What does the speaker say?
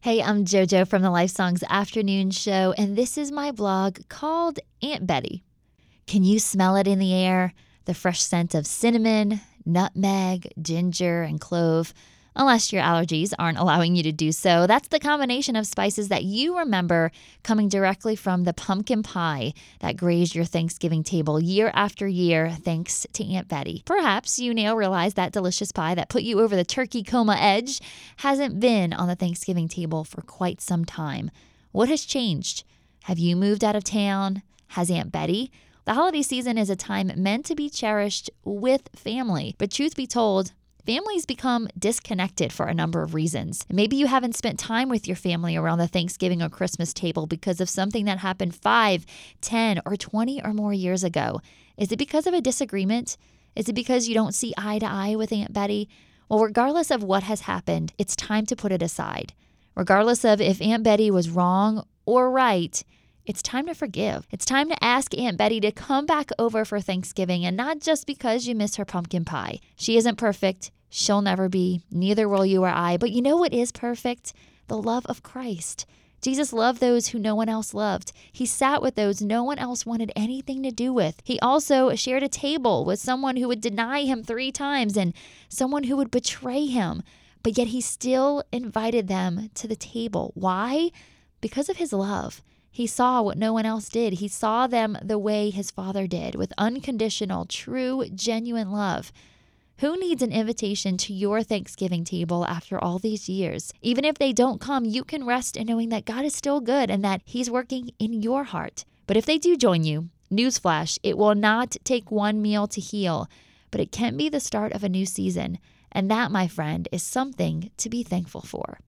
Hey, I'm JoJo from the Life Songs Afternoon Show, and this is my blog called Aunt Betty. Can you smell it in the air? The fresh scent of cinnamon, nutmeg, ginger, and clove. Unless your allergies aren't allowing you to do so, that's the combination of spices that you remember coming directly from the pumpkin pie that grazed your Thanksgiving table year after year, thanks to Aunt Betty. Perhaps you now realize that delicious pie that put you over the turkey coma edge hasn't been on the Thanksgiving table for quite some time. What has changed? Have you moved out of town? Has Aunt Betty? The holiday season is a time meant to be cherished with family, but truth be told, families become disconnected for a number of reasons. Maybe you haven't spent time with your family around the Thanksgiving or Christmas table because of something that happened 5, 10, or 20 or more years ago. Is it because of a disagreement? Is it because you don't see eye to eye with Aunt Betty? Well, regardless of what has happened, it's time to put it aside. Regardless of if Aunt Betty was wrong or right, it's time to forgive. It's time to ask Aunt Betty to come back over for Thanksgiving, and not just because you miss her pumpkin pie. She isn't perfect. She'll never be. Neither will you or I. But you know what is perfect? The love of Christ. Jesus loved those who no one else loved. He sat with those no one else wanted anything to do with. He also shared a table with someone who would deny him 3 times and someone who would betray him. But yet he still invited them to the table. Why? Because of his love. He saw what no one else did. He saw them the way his Father did, with unconditional, true, genuine love. Who needs an invitation to your Thanksgiving table after all these years? Even if they don't come, you can rest in knowing that God is still good and that He's working in your heart. But if they do join you, newsflash, it will not take one meal to heal, but it can be the start of a new season. And that, my friend, is something to be thankful for.